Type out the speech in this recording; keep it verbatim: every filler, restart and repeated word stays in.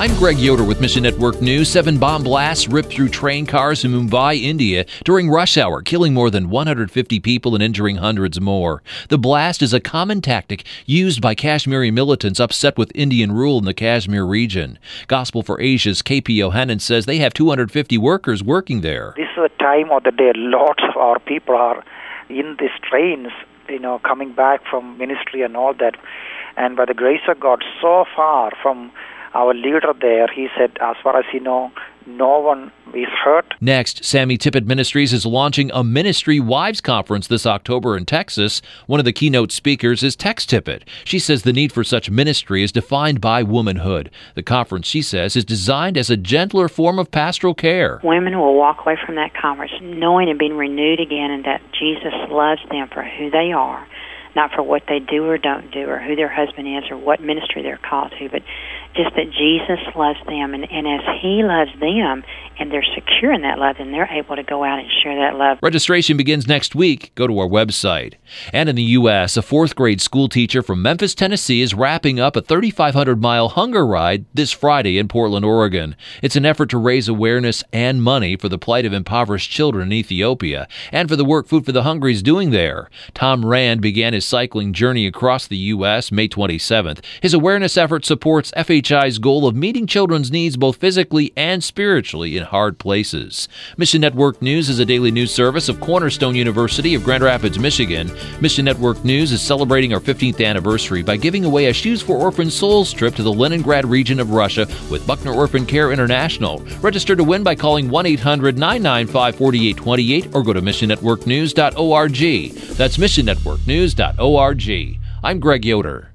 I'm Greg Yoder with Mission Network News. Seven bomb blasts ripped through train cars in Mumbai, India during rush hour, killing more than one hundred fifty people and injuring hundreds more. The blast is a common tactic used by Kashmiri militants upset with Indian rule in the Kashmir region. Gospel for Asia's K P Yohanan says they have two hundred fifty workers working there. This is the time of the day. Lots of our people are in these trains, you know, coming back from ministry and all that. And by the grace of God, so far from our leader there, he said, as far as he knows, no one is hurt. Next, Sammy Tippett Ministries is launching a Ministry Wives Conference this October in Texas. One of the keynote speakers is Tex Tippett. She says the need for such ministry is defined by womanhood. The conference, she says, is designed as a gentler form of pastoral care. Women will walk away from that conference knowing and being renewed again, and that Jesus loves them for who they are, not for what they do or don't do, or who their husband is, or what ministry they're called to, but just that Jesus loves them, and, and as He loves them, and they're secure in that love, then they're able to go out and share that love. Registration begins next week. Go to our website. And in the U S, a fourth grade school teacher from Memphis, Tennessee is wrapping up a thirty-five hundred mile hunger ride this Friday in Portland, Oregon. It's an effort to raise awareness and money for the plight of impoverished children in Ethiopia and for the work Food for the Hungry is doing there. Tom Rand began his cycling journey across the U S May twenty-seventh. His awareness effort supports F H I's goal of meeting children's needs both physically and spiritually in hard places. Mission Network News is a daily news service of Cornerstone University of Grand Rapids, Michigan. Mission Network News is celebrating our fifteenth anniversary by giving away a Shoes for Orphan Souls trip to the Leningrad region of Russia with Buckner Orphan Care International. Register to win by calling one eight hundred nine nine five four eight two eight or go to mission network news dot org. That's mission network news dot org. I'm Greg Yoder.